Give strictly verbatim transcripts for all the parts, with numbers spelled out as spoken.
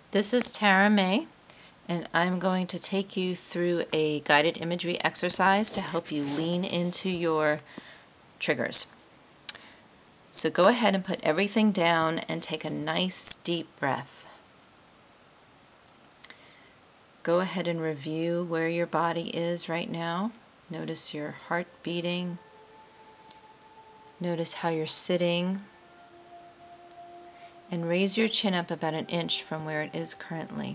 This is Tara May, and I'm going to take you through a guided imagery exercise to help you lean into your triggers. So go ahead and put everything down and take a nice deep breath. Go ahead and review where your body is right now. Notice your heart beating. Notice how you're sitting. And raise your chin up about an inch from where it is currently.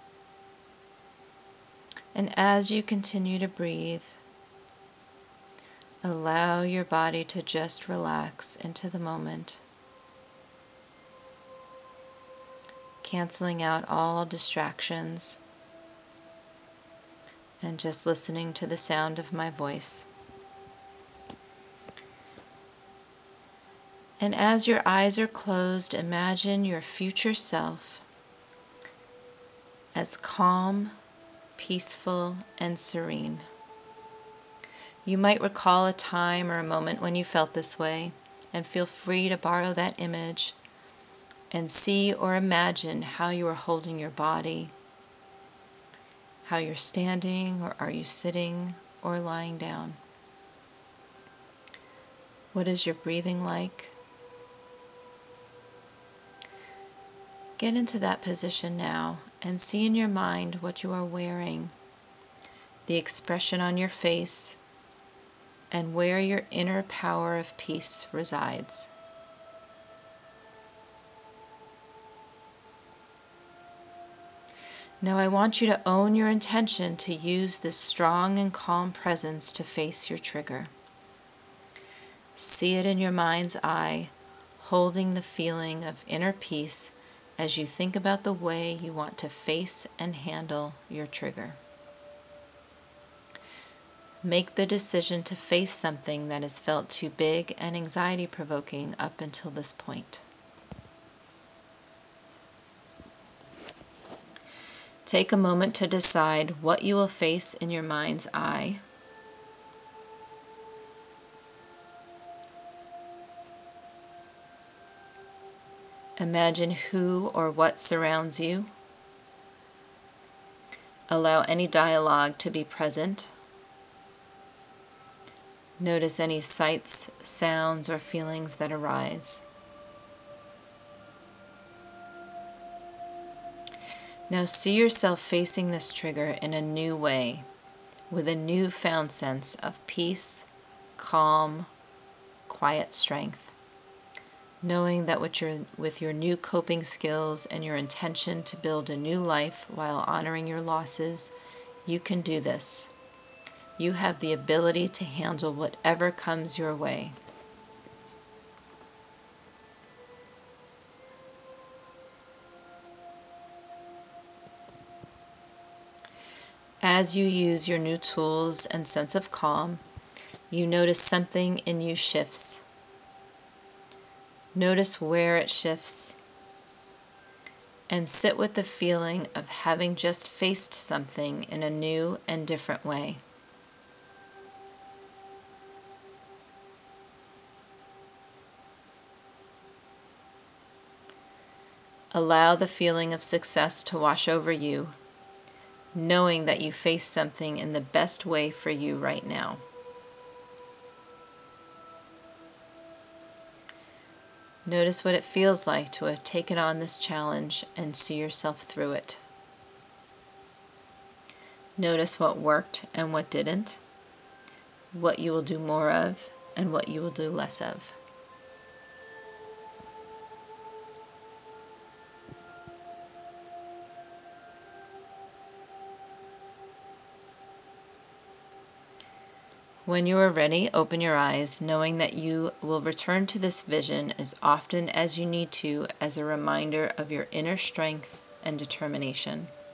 And as you continue to breathe, allow your body to just relax into the moment, canceling out all distractions and just listening to the sound of my voice. And as your eyes are closed, imagine your future self as calm, peaceful, and serene. You might recall a time or a moment when you felt this way, and feel free to borrow that image and see or imagine how you are holding your body, how you're standing, or are you sitting or lying down? What is your breathing like? Get into that position now and see in your mind what you are wearing, the expression on your face, and where your inner power of peace resides. Now I want you to own your intention to use this strong and calm presence to face your trigger. See it in your mind's eye, holding the feeling of inner peace as you think about the way you want to face and handle your trigger. Make the decision to face something that has felt too big and anxiety-provoking up until this point. Take a moment to decide what you will face in your mind's eye. Imagine who or what surrounds you. Allow any dialogue to be present. Notice any sights, sounds, or feelings that arise. Now see yourself facing this trigger in a new way, with a newfound sense of peace, calm, quiet strength. Knowing that with your, with your new coping skills and your intention to build a new life while honoring your losses, you can do this. You have the ability to handle whatever comes your way. As you use your new tools and sense of calm, you notice something in you shifts. Notice where it shifts, and sit with the feeling of having just faced something in a new and different way. Allow the feeling of success to wash over you, knowing that you face something in the best way for you right now. Notice what it feels like to have taken on this challenge and see yourself through it. Notice what worked and what didn't, what you will do more of and what you will do less of. When you are ready, open your eyes, knowing that you will return to this vision as often as you need to as a reminder of your inner strength and determination.